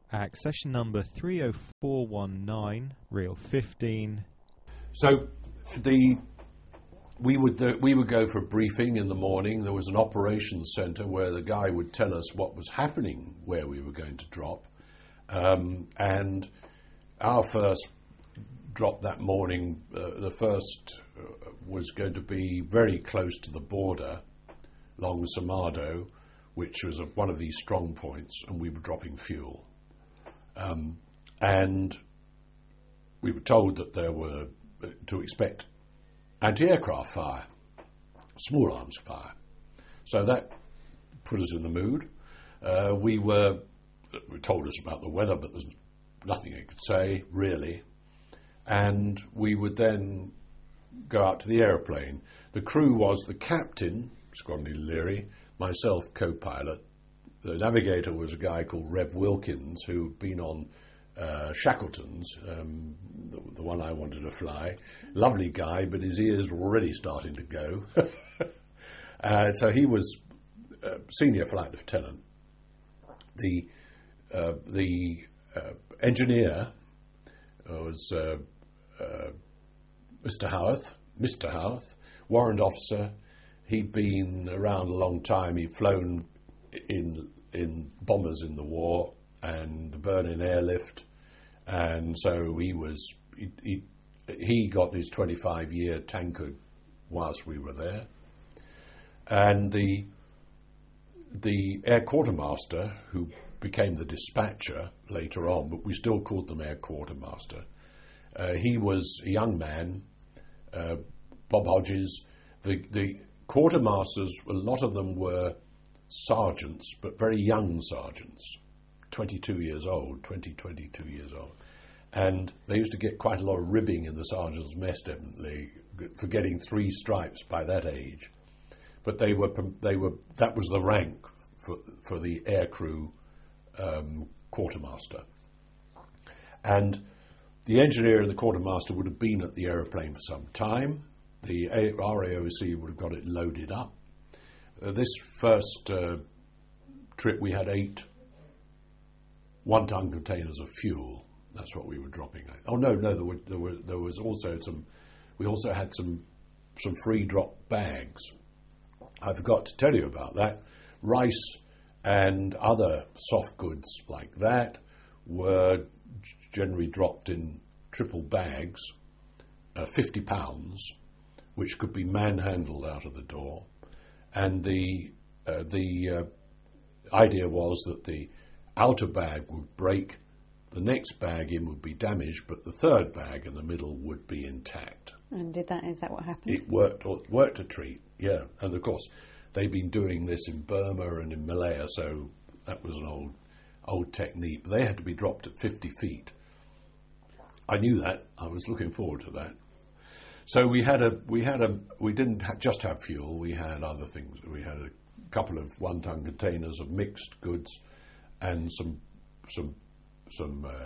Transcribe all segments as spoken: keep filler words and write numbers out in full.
Accession number three oh four one nine, reel fifteen. So the we would the, we would go for a briefing in the morning. There was an operations centre where the guy would tell us what was happening where we were going to drop, um, and our first drop that morning, uh, the first uh, was going to be very close to the border along Samado, which was a, one of these strong points, and we were dropping fuel. Um, and we were told that there were uh, to expect anti-aircraft fire, small arms fire. So that put us in the mood. Uh, we were, we told us about the weather, but there's nothing it could say, really. And we would then go out to the aeroplane. The crew was the captain, Squadron Leader Leary, myself, co-pilot. The navigator was a guy called Rev Wilkins, who'd been on uh, Shackleton's, um, the, the one I wanted to fly. Lovely guy, but his ears were already starting to go. uh, so he was uh, senior flight lieutenant. The uh, the uh, engineer was uh, uh, Mister Howarth, Mister Howarth, warrant officer. He'd been around a long time. He'd flown in in bombers in the war and the Berlin airlift, and so he was he he, he got his twenty-five year tankard whilst we were there. And the the air quartermaster, who became the dispatcher later on, but we still called them air quartermaster, uh, he was a young man, uh, Bob Hodges. The the quartermasters, a lot of them were sergeants, but very young sergeants, twenty-two years old, twenty, twenty-two years old. And they used to get quite a lot of ribbing in the sergeant's mess, definitely, for getting three stripes by that age. But they were, they were, that was the rank for, for the aircrew um, quartermaster. And the engineer and the quartermaster would have been at the aeroplane for some time. The R A O C would have got it loaded up. Uh, this first uh, trip we had eight one-ton containers of fuel. That's what we were dropping. Oh no, no, there were, there were there was also some. We also had some some free drop bags. I forgot to tell you about that. Rice and other soft goods like that were generally dropped in triple bags, uh, fifty pounds, which could be manhandled out of the door. And the uh, the uh, idea was that the outer bag would break, the next bag in would be damaged, but the third bag in the middle would be intact. And did that? Is that what happened? It worked. Worked a treat. Yeah, and of course they've been doing this in Burma and in Malaya, so that was an old old technique. They had to be dropped at fifty feet. I knew that. I was looking forward to that. So we had a, we had a, we didn't ha- just have fuel. We had other things. We had a couple of one-ton containers of mixed goods, and some, some, some uh,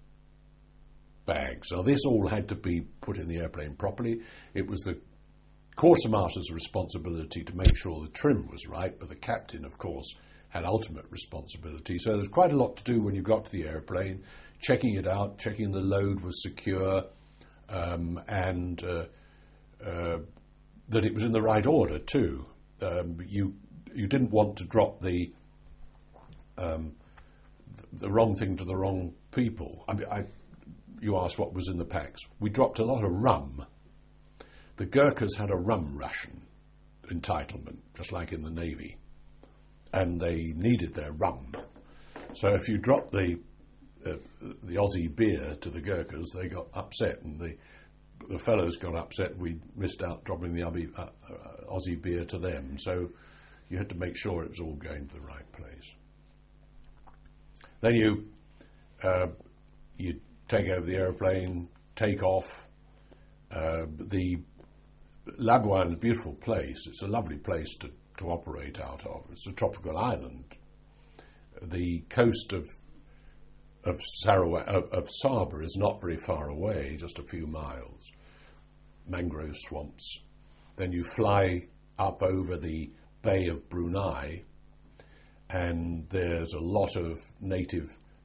bags. Now this all had to be put in the airplane properly. It was the quartermaster's responsibility to make sure the trim was right, but the captain, of course, had ultimate responsibility. So there's quite a lot to do when you got to the airplane, checking it out, checking the load was secure. Um, and uh, uh, that it was in the right order too. Um, you you didn't want to drop the um, the wrong thing to the wrong people. I mean, I, you asked what was in the packs. We dropped a lot of rum. The Gurkhas had a rum ration entitlement, just like in the Navy, and they needed their rum. So if you drop the Uh, the Aussie beer to the Gurkhas, they got upset, and the the fellows got upset. We missed out dropping the Aussie, uh, uh, Aussie beer to them, so you had to make sure it was all going to the right place. Then you uh, you take over the aeroplane, take off. Uh, the Labuan is a beautiful place. It's a lovely place to, to operate out of. It's a tropical island. The coast of of Sarawak, of, of Sabah is not very far away, just a few miles. Mangrove swamps. Then you fly up over the Bay of Brunei, and there's a lot of native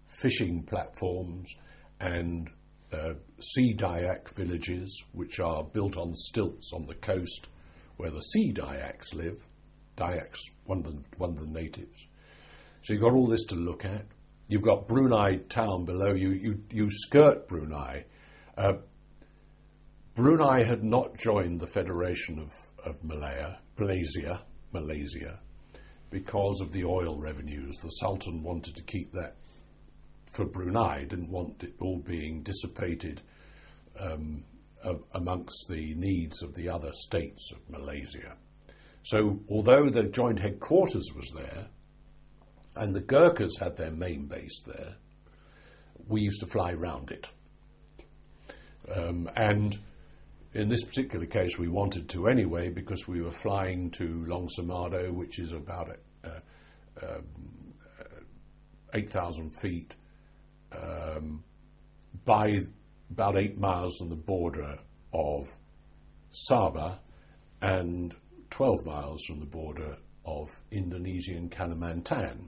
fishing platforms and uh, sea Dayak villages, which are built on stilts on the coast where the sea Dayaks live. Dayaks, one of the, one of the natives. So you've got all this to look at. You've got Brunei town below you. You, you skirt Brunei. Uh, Brunei had not joined the Federation of, of Malaya, Malaysia, Malaysia, because of the oil revenues. The Sultan wanted to keep that for Brunei, didn't want it all being dissipated um, uh, amongst the needs of the other states of Malaysia. So although the joint headquarters was there, and the Gurkhas had their main base there, we used to fly round it. Um, and in this particular case, we wanted to anyway, because we were flying to Long Samado, which is about uh, uh, eight thousand feet, um, by about eight miles from the border of Sabah, and twelve miles from the border of Indonesian Kalimantan.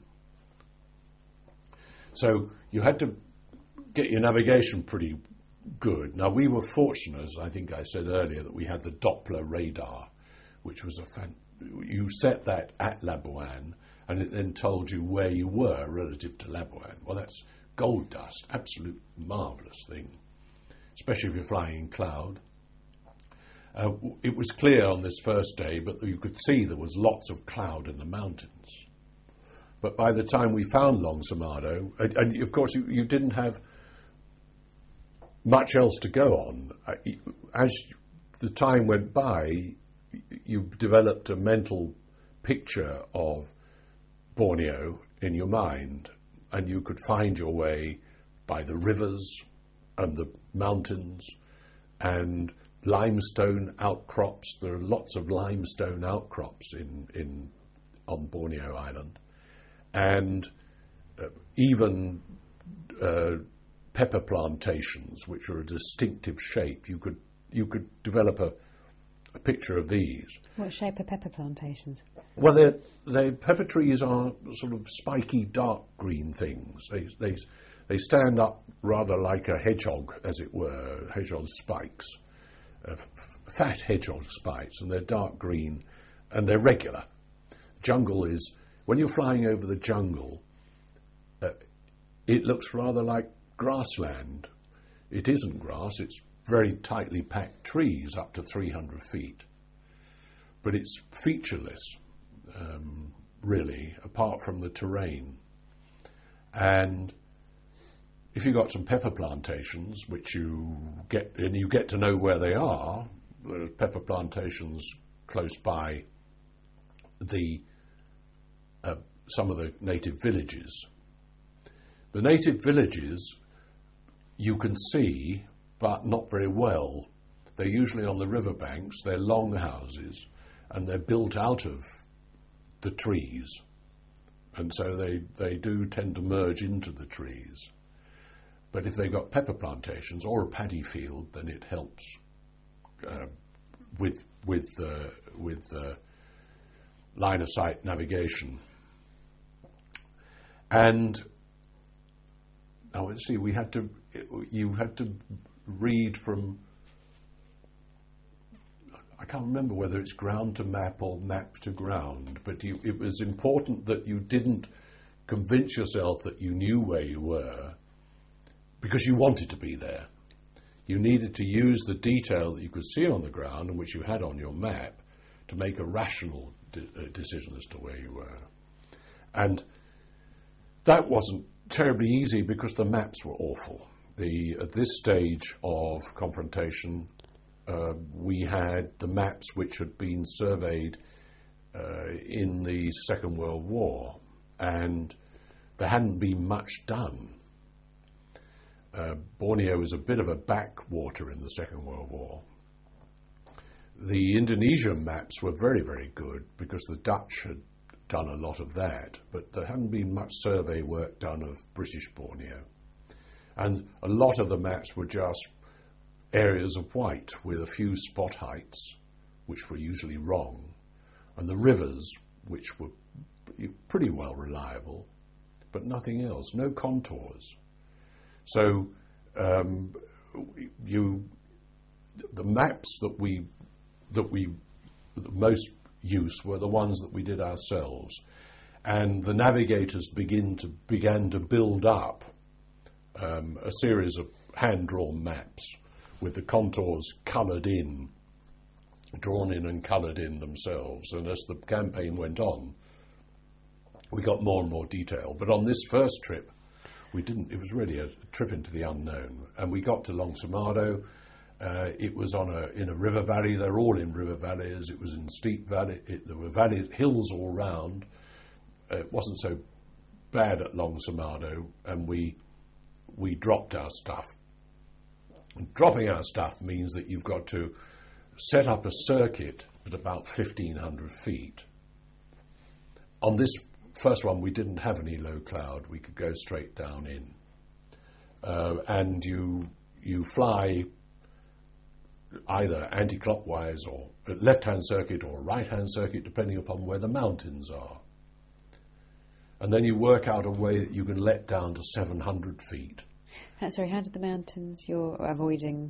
So you had to get your navigation pretty good. Now, we were fortunate, as I think I said earlier, that we had the Doppler radar, which was a fan- you set that at Labuan, and it then told you where you were relative to Labuan. Well, that's gold dust, absolute marvellous thing, especially if you're flying in cloud. Uh, it was clear on this first day, but you could see there was lots of cloud in the mountains. But by the time we found Long Samado, and, and of course you, you didn't have much else to go on. As the time went by, you developed a mental picture of Borneo in your mind, and you could find your way by the rivers and the mountains and limestone outcrops. There are lots of limestone outcrops in, in on Borneo Island, and uh, even uh, pepper plantations, which are a distinctive shape. You could you could develop a, a picture of these. What shape are pepper plantations? Well, they're, they pepper trees are sort of spiky, dark green things. They they they stand up rather like a hedgehog, as it were, hedgehog spikes, uh, f- fat hedgehog spikes, and they're dark green, and they're regular. Jungle is, when you're flying over the jungle, uh, it looks rather like grassland. It isn't grass, it's very tightly packed trees up to three hundred feet. But it's featureless, um, really, apart from the terrain. And if you've got some pepper plantations, which you get, and you get to know where they are, there are pepper plantations close by the uh, some of the native villages. The native villages you can see, but not very well. They're usually on the riverbanks, they're long houses, and they're built out of the trees. And so they, they do tend to merge into the trees. But if they've got pepper plantations or a paddy field, then it helps uh, with with uh, with uh, line of sight navigation. And now let's see, we had to you had to read from, I can't remember whether it's ground to map or map to ground, but you, it was important that you didn't convince yourself that you knew where you were because you wanted to be there. You needed to use the detail that you could see on the ground and which you had on your map to make a rational de- uh, decision as to where you were. And that wasn't terribly easy because the maps were awful. The, at this stage of confrontation, uh, we had the maps which had been surveyed uh, in the Second World War, and there hadn't been much done. Uh, Borneo was a bit of a backwater in the Second World War. The Indonesian maps were very, very good because the Dutch had done a lot of that, but there hadn't been much survey work done of British Borneo. And a lot of the maps were just areas of white with a few spot heights, which were usually wrong, and the rivers, which were pretty well reliable, but nothing else, no contours. So um, you, the maps that we that we the most use were the ones that we did ourselves, and the navigators begin to began to build up um, a series of hand-drawn maps with the contours coloured in, drawn in and coloured in themselves. And as the campaign went on, we got more and more detail. But on this first trip, we didn't. It was really a trip into the unknown, and we got to Longsomado. Uh, it was on a in a river valley. They're all in river valleys. It was in steep valley. It, there were valley hills all round. Uh, it wasn't so bad at Longsomado, and we we dropped our stuff. And dropping our stuff means that you've got to set up a circuit at about fifteen hundred feet. On this first one, we didn't have any low cloud. We could go straight down in, uh, and you you fly either anti-clockwise or left-hand circuit or right-hand circuit, depending upon where the mountains are. And then you work out a way that you can let down to seven hundred feet. Uh, sorry, how did the mountains you're avoiding?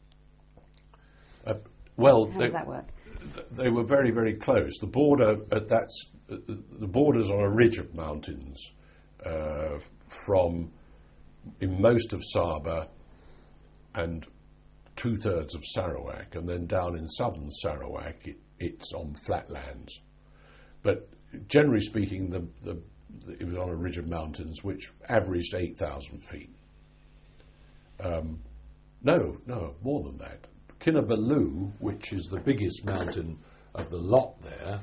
Uh, well, how they, does that work? They were very, very close. The border at that's uh, the border's on a ridge of mountains uh, from in most of Saba and two-thirds of Sarawak, and then down in southern Sarawak it, it's on flatlands. But generally speaking, the, the, the, it was on a ridge of mountains which averaged eight thousand feet. Um, no, no, more than that. Kinabalu, which is the biggest mountain of the lot there,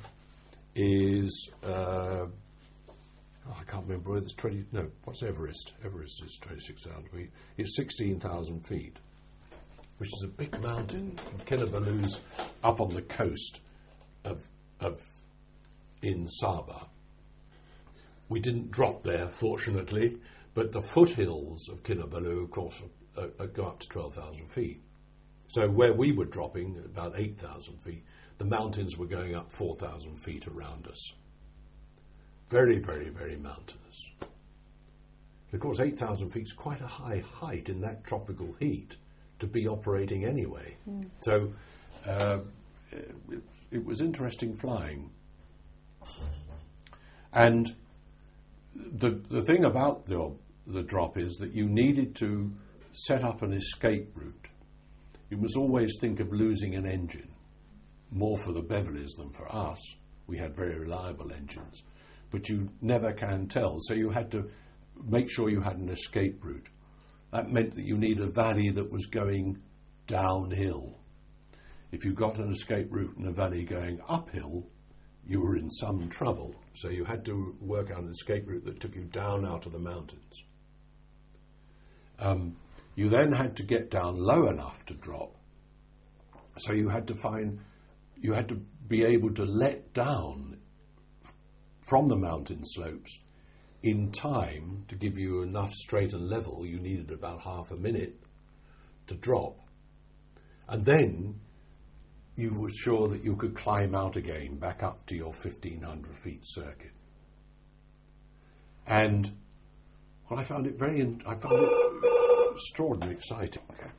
is, uh, oh, I can't remember whether it's twenty, no, what's Everest? Everest is twenty-six thousand feet. It's sixteen thousand feet, which is a big mountain. Kinabalu's up on the coast of, of in Sabah. We didn't drop there, fortunately, but the foothills of Kinabalu, of course, uh, uh, go up to twelve thousand feet. So where we were dropping, about eight thousand feet, the mountains were going up four thousand feet around us. Very, very, very mountainous. Of course, eight thousand feet is quite a high height in that tropical heat to be operating anyway. Mm. So uh, it, it was interesting flying. And the the thing about the, the drop is that you needed to set up an escape route. You must always think of losing an engine, more for the Beverleys than for us. We had very reliable engines, but you never can tell. So you had to make sure you had an escape route. That meant that you needed a valley that was going downhill. If you got an escape route in a valley going uphill, you were in some trouble. So you had to work out an escape route that took you down out of the mountains. Um, you then had to get down low enough to drop. So you had to find, you had to be able to let down from the mountain slopes in time to give you enough straight and level. You needed about half a minute to drop. And then you were sure that you could climb out again back up to your fifteen hundred feet circuit. And well, I found it very, I found it extraordinarily exciting. Okay.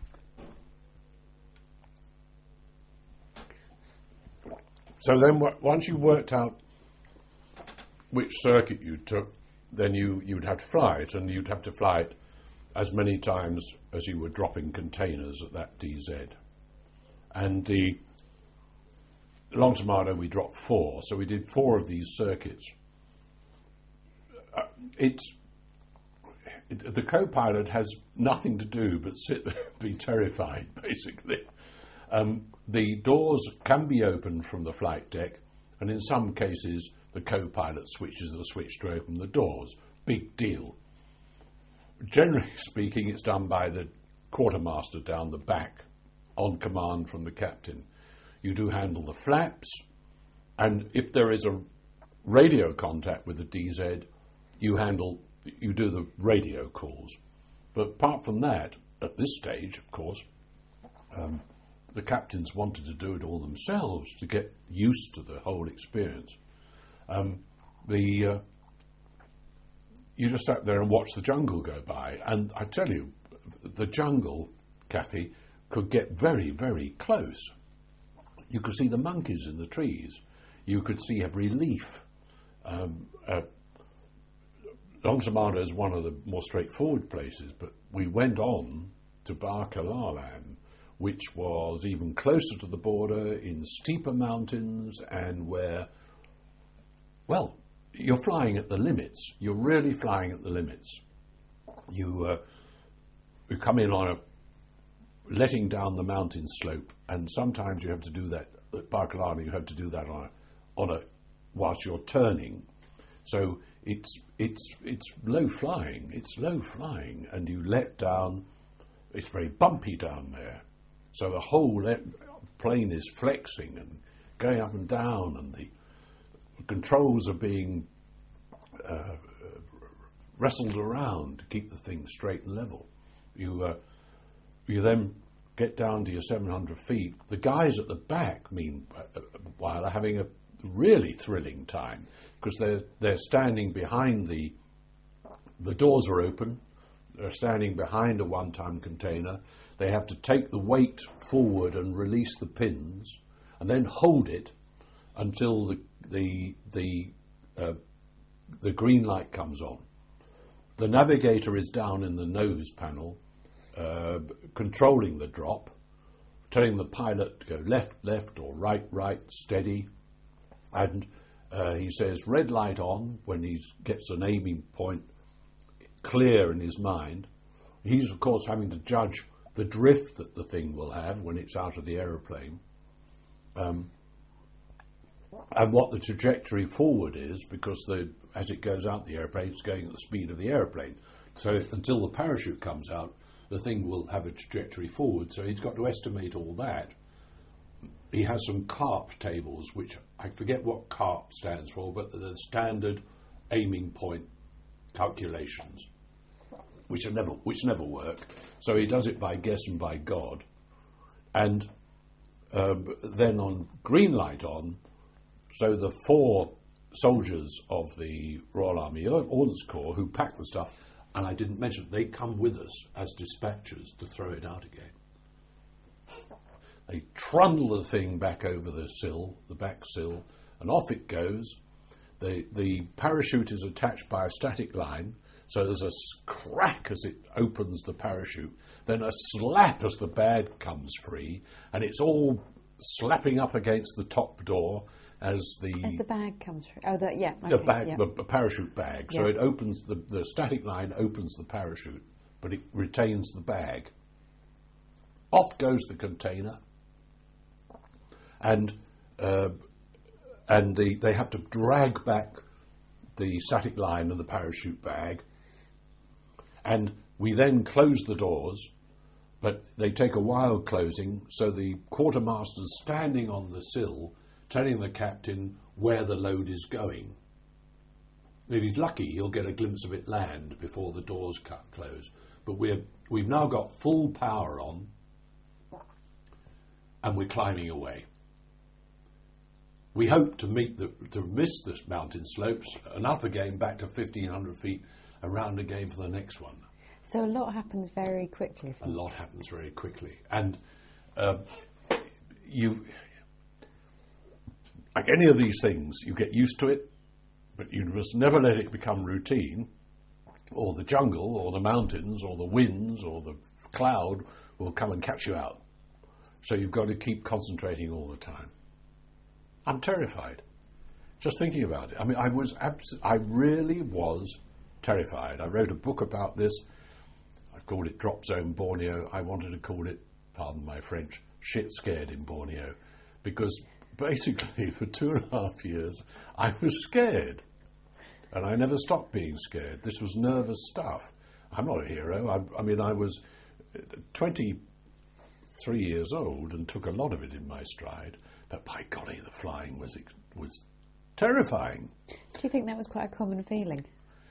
So then w- once you worked out which circuit you took, then you, you'd have to fly it, and you'd have to fly it as many times as you were dropping containers at that D Z. And the Longsomado, we dropped four, so we did four of these circuits. Uh, it's it, the co-pilot has nothing to do but sit there and be terrified, basically. Um, the doors can be opened from the flight deck, and in some cases the co-pilot switches the switch to open the doors. Big deal. Generally speaking, it's done by the quartermaster down the back, on command from the captain. You do handle the flaps, and if there is a radio contact with the D Z, you handle, you do the radio calls. But apart from that, at this stage, of course, um, the captains wanted to do it all themselves to get used to the whole experience. Um, the uh, you just sat there and watched the jungle go by. And I tell you, the jungle, Kathy, could get very, very close. You could see the monkeys in the trees. You could see every leaf. Um, uh, Nongsamada is one of the more straightforward places, but we went on to Bar Kalalam, which was even closer to the border, in steeper mountains, and where, well, you're flying at the limits. You're really flying at the limits. You, uh, you come in on a letting down the mountain slope, and sometimes you have to do that at Bar Kalalam. You have to do that on a, on a whilst you're turning. So it's it's it's low flying. It's low flying, and you let down. It's very bumpy down there. So the whole plane is flexing and going up and down, and the controls are being uh, wrestled around to keep the thing straight and level. You uh, you then get down to your seven hundred feet. The guys at the back, meanwhile, are having a really thrilling time because they're they're standing behind the the doors are open. They're standing behind a one-ton container. They have to take the weight forward and release the pins, and then hold it until the the the uh, the green light comes on. The navigator is down in the nose panel, uh, controlling the drop, telling the pilot to go left, left, or right, right, steady, and uh, he says red light on when he gets an aiming point clear in his mind. He's of course having to judge the drift that the thing will have when it's out of the aeroplane, um, and what the trajectory forward is, because the, as it goes out the aeroplane, it's going at the speed of the aeroplane. So until the parachute comes out, the thing will have a trajectory forward. So he's got to estimate all that. He has some CARP tables, which I forget what CARP stands for, but the standard aiming point calculations, which are never which never work. So he does it by guess and by God. And um, then on green light on, so the four soldiers of the Royal Army Ordnance Corps who pack the stuff, and I didn't mention, they come with us as dispatchers to throw it out again. They trundle the thing back over the sill, the back sill, and off it goes. The, the parachute is attached by a static line, so there's a crack as it opens the parachute, then a slap as the bag comes free, and it's all slapping up against the top door as the... As the bag comes free. Oh, the, yeah. The okay, bag, yeah. the, the parachute bag. Yeah. So it opens, the, the static line opens the parachute, but it retains the bag. Off goes the container, and uh, and the, they have to drag back the static line and the parachute bag, and we then close the doors, but they take a while closing, so the quartermaster's standing on the sill telling the captain where the load is going. If he's lucky, he'll get a glimpse of it land before the doors cut close. But we're, we've now got full power on, and we're climbing away. We hope to meet the, to miss the mountain slopes and up again back to fifteen hundred feet, around again for the next one. So a lot happens very quickly. A lot happens very quickly, and uh, you, like any of these things, you get used to it, but you must never let it become routine, or the jungle, or the mountains, or the winds, or the cloud will come and catch you out. So you've got to keep concentrating all the time. I'm terrified, just thinking about it. I mean, I was, abs- I really was terrified. I wrote a book about this. I called it Drop Zone Borneo. I wanted to call it, pardon my French, Shit Scared in Borneo, because basically for two and a half years I was scared, and I never stopped being scared. This was nervous stuff. I'm not a hero. I, I mean, I was twenty-three years old and took a lot of it in my stride, but by golly, the flying was was terrifying. Do you think that was quite a common feeling?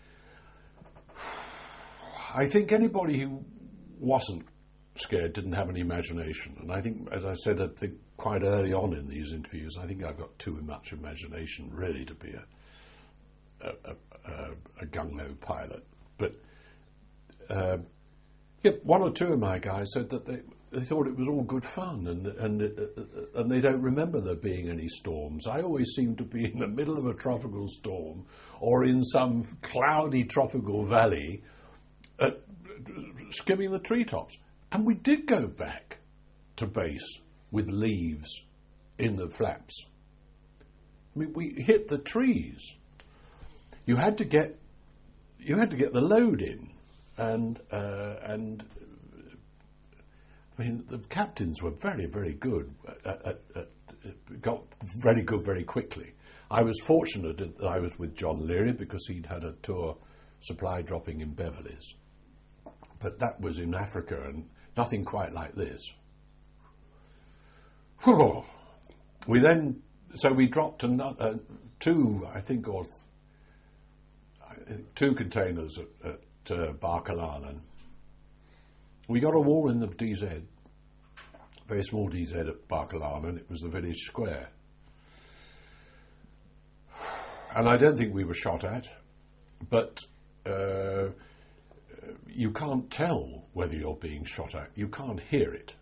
I think anybody who wasn't scared didn't have any imagination. And I think, as I said, I think quite early on in these interviews, I think I've got too much imagination really to be a, a, uh, a gung-ho pilot. But uh, yeah, one or two of my guys said that they, they thought it was all good fun, and and uh, and they don't remember there being any storms. I always seem to be in the middle of a tropical storm or in some cloudy tropical valley, uh, skimming the treetops. And we did go back to base with leaves in the flaps. I mean, we hit the trees. You had to get, you had to get the load in, and uh, and I mean the captains were very very good. At, at, at, got very good very quickly. I was fortunate that I was with John Leary because he'd had a tour supply dropping in Beverley's, but that was in Africa and nothing quite like this. Whew. We then. So we dropped another, uh, two, I think, or th- two containers at, at uh, Barkalanan. We got a wall in the D Z, very small D Z at Barkalanan. It was the village square. And I don't think we were shot at, but uh, you can't tell whether you're being shot at. You can't hear it.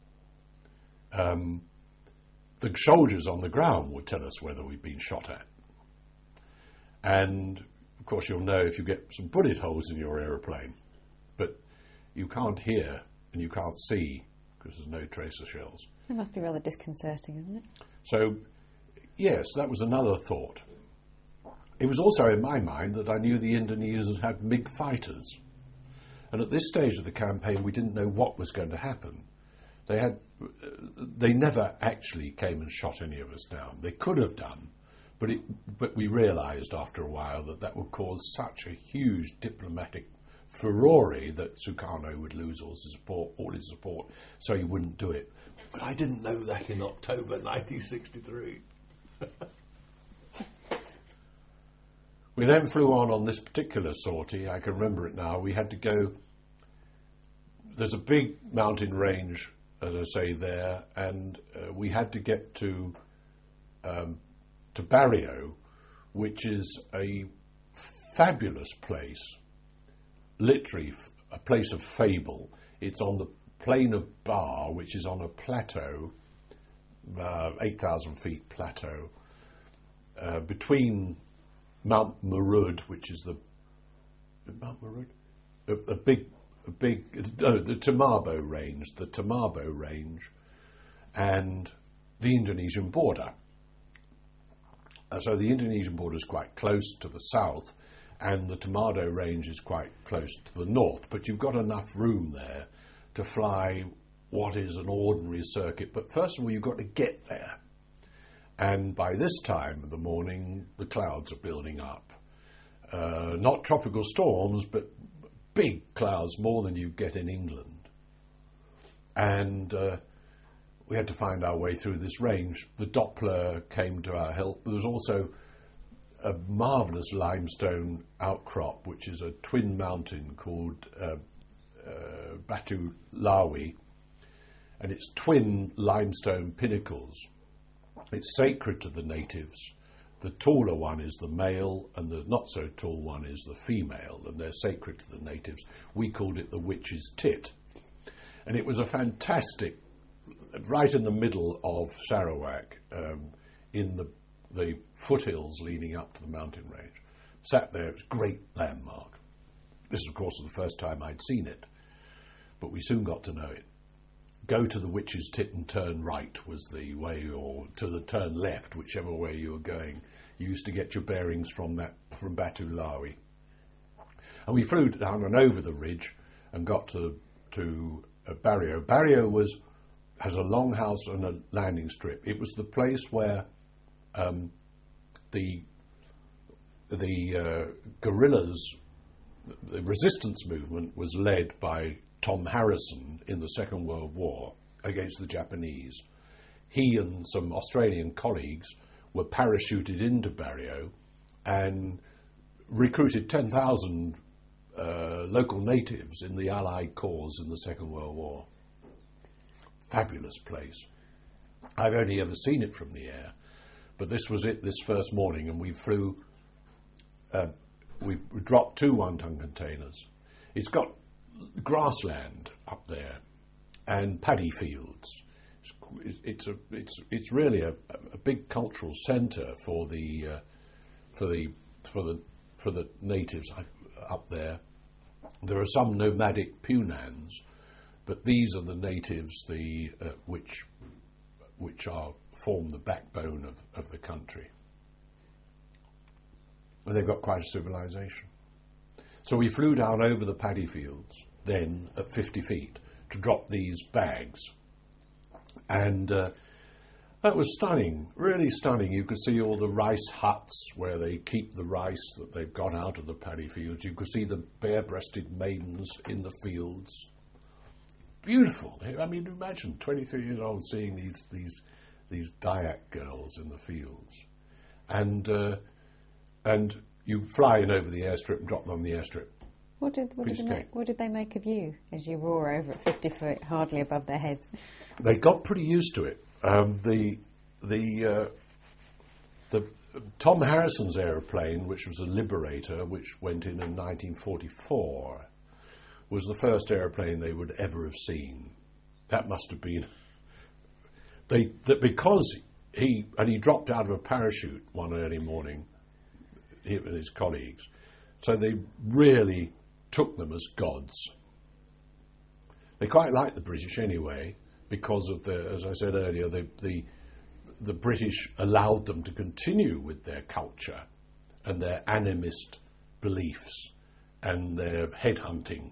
Um, The soldiers on the ground would tell us whether we've been shot at. And, of course, you'll know if you get some bullet holes in your aeroplane. But you can't hear and you can't see because there's no tracer shells. It must be rather disconcerting, isn't it? So, yes, that was another thought. It was also in my mind that I knew the Indonesians had MiG fighters. And at this stage of the campaign, we didn't know what was going to happen. They had, they never actually came and shot any of us down. They could have done, but it, but we realised after a while that that would cause such a huge diplomatic furore that Sukarno would lose all his support, all his support, so he wouldn't do it. But I didn't know that in October nineteen sixty-three. We then flew on on this particular sortie. I can remember it now. We had to go. There's a big mountain range, as I say, there, and uh, we had to get to um, to Barrio, which is a fabulous place, literally f- a place of fable. It's on the plain of Bar, which is on a plateau, uh, eight thousand feet plateau, uh, between Mount Murud, which is the Mount Murud, a, a big A big, oh, the Tamabo range, the Tamabo range, and the Indonesian border. Uh, so the Indonesian border is quite close to the south, and the Tamado range is quite close to the north. But you've got enough room there to fly what is an ordinary circuit. But first of all, you've got to get there. And by this time of the morning, the clouds are building up. Uh, not tropical storms, but big clouds, more than you get in England. And uh, we had to find our way through this range. The Doppler came to our help. There was also a marvellous limestone outcrop, which is a twin mountain called uh, uh, Batu Lawi, and it's twin limestone pinnacles. It's sacred to the natives. The taller one is the male, and the not so tall one is the female, and they're sacred to the natives. We called it the witch's tit. And it was a fantastic, right in the middle of Sarawak, um, in the, the foothills leading up to the mountain range. Sat there, it was a great landmark. This, of course, was the first time I'd seen it, but we soon got to know it. Go to the witch's tit and turn right was the way, or to the turn left, whichever way you were going. You used to get your bearings from that from Batu Lawi. And we flew down and over the ridge and got to to uh, Barrio. Barrio was has a longhouse and a landing strip. It was the place where um, the the uh, guerrillas, the resistance movement, was led by Tom Harrison in the Second World War against the Japanese. He and some Australian colleagues were parachuted into Barrio and recruited ten thousand uh, local natives in the Allied cause in the Second World War. Fabulous place. I've only ever seen it from the air, but this was it this first morning, and we flew uh, we, we dropped two one-ton containers. It's got grassland up there and paddy fields. It's, it's a it's it's really a, a big cultural centre for the uh, for the for the for the natives up there. There are some nomadic Punans, but these are the natives the uh, which which are form the backbone of, of the country. And they've got quite a civilization. So we flew down over the paddy fields then at fifty feet to drop these bags. And uh, that was stunning, really stunning. You could see all the rice huts where they keep the rice that they've got out of the paddy fields. You could see the bare-breasted maidens in the fields. Beautiful. I mean, imagine twenty-three years old seeing these these these Dayak girls in the fields. And uh, and you fly in over the airstrip and drop them on the airstrip. What did what did, they make, what did they make of you as you roar over at fifty foot, hardly above their heads? They got pretty used to it. Um, the the uh, the Tom Harrison's aeroplane, which was a Liberator, which went in in nineteen forty-four, was the first aeroplane they would ever have seen. That must have been they that because he and he dropped out of a parachute one early morning, he and his colleagues, so they really took them as gods. They quite liked the British anyway, because of the, as I said earlier, the, the the British allowed them to continue with their culture and their animist beliefs and their headhunting.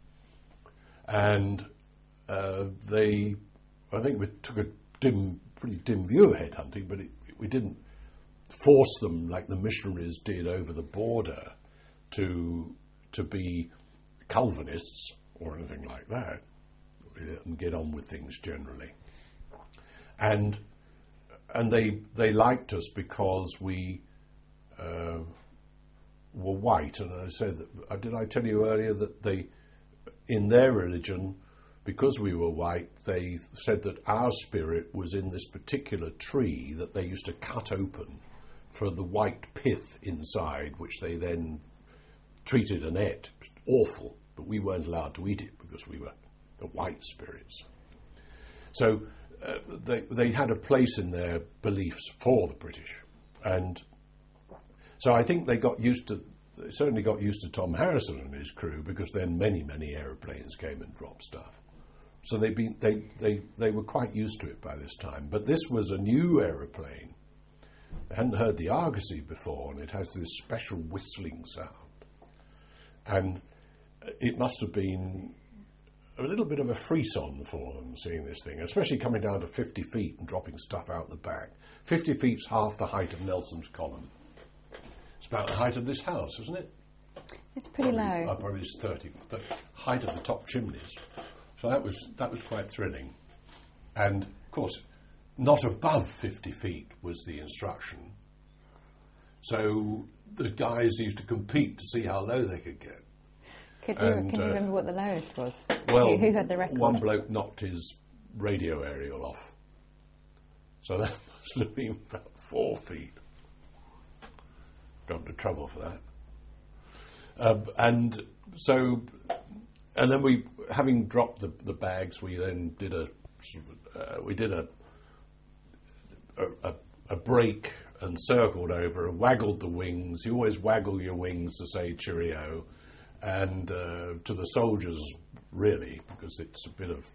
And uh, they, I think we took a dim, pretty dim view of headhunting, but it, we didn't force them like the missionaries did over the border to to be Calvinists or anything like that. We let them get on with things generally. And and they they liked us because we uh, were white. And I said that, uh, did I tell you earlier that they, in their religion, because we were white, they said that our spirit was in this particular tree that they used to cut open for the white pith inside, which they then treated and ate. It was awful, but we weren't allowed to eat it because we were the white spirits. So uh, they they had a place in their beliefs for the British, and so I think they got used to. They certainly got used to Tom Harrison and his crew, because then many many aeroplanes came and dropped stuff. So they been they they they were quite used to it by this time. But this was a new aeroplane. They hadn't heard the Argosy before, and it has this special whistling sound. And it must have been a little bit of a frisson for them seeing this thing, especially coming down to fifty feet and dropping stuff out the back. fifty feet's half the height of Nelson's Column. It's about the height of this house, isn't it? It's pretty probably, low. Uh, probably it's thirty, the height of the top chimneys. So that was that was quite thrilling. And, of course, not above fifty feet was the instruction. So the guys used to compete to see how low they could get. Could you, And, can you uh, remember what the lowest was? Well, who, who had the record? one bloke knocked his radio aerial off. So that must have been about four feet. Got into trouble for that. Uh, and so, and then we, having dropped the, the bags, we then did a, sort of, uh, we did a, a, a break and circled over and waggled the wings. You always waggle your wings to say cheerio. And uh, to the soldiers, really, because it's a bit of,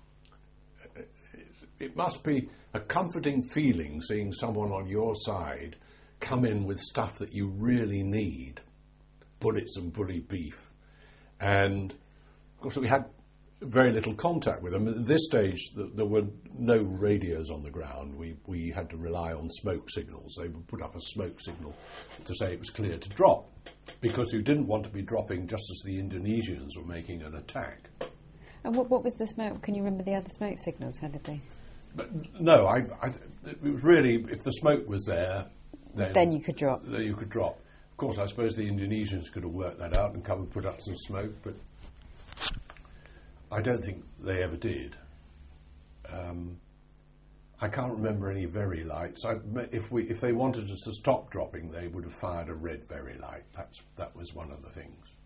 it must be a comforting feeling seeing someone on your side come in with stuff that you really need, bullets and bully beef. And of course we had very little contact with them. At this stage th- there were no radios on the ground. We, we had to rely on smoke signals. They would put up a smoke signal to say it was clear to drop, because you didn't want to be dropping just as the Indonesians were making an attack. And what, what was the smoke? Can you remember the other smoke signals? How did they? But no, I, I, it was really, if the smoke was there, then, Then you could drop. Then you could drop. Of course, I suppose the Indonesians could have worked that out and come and put up some smoke, but I don't think they ever did. Um, I can't remember any very lights. I, if we, if they wanted us to stop dropping, they would have fired a red very light. That's that was one of the things.